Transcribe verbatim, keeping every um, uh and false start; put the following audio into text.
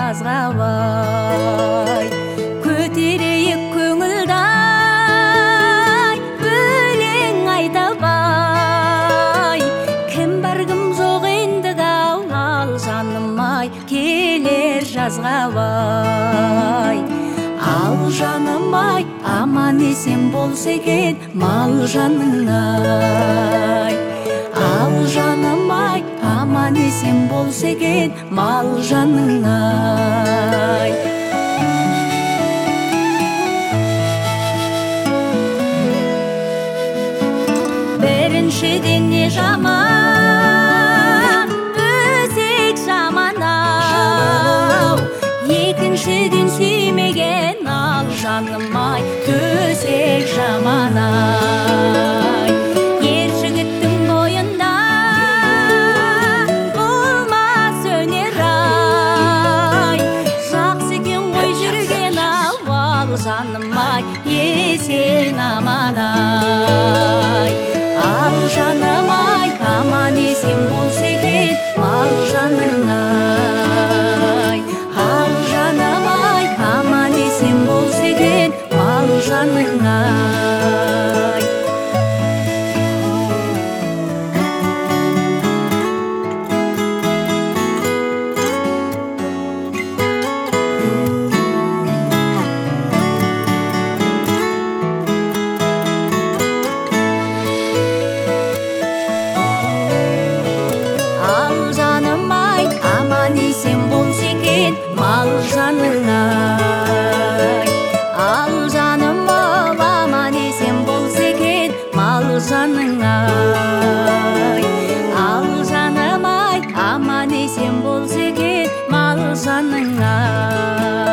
жазгабай көтерейік көңілдай өлең айтабай кім бар кім жоқ ендігі ал жаным ай келер жазғабай ал жаным ай аман есен болса екен мал жаның ай ал жаным ай аман есен болса екен мал жаның ай біріншіден не жаман өсек жаман ау екіншіден сүймеген ал жаным ай төсек жаман ай ер жігіттің бойында болмас өнер ай жақсы екен ғой жүрген ау ал жаным ай есен аман ай ал жаным ай аман есен болса екен мал жаның ай ал жаным ай аман есен болса екен мал жаның ай мал жаның ай ал жаным ау аман есен болса екен мал жаның ай ал жаным ай аман есен болса екен мал жаның ай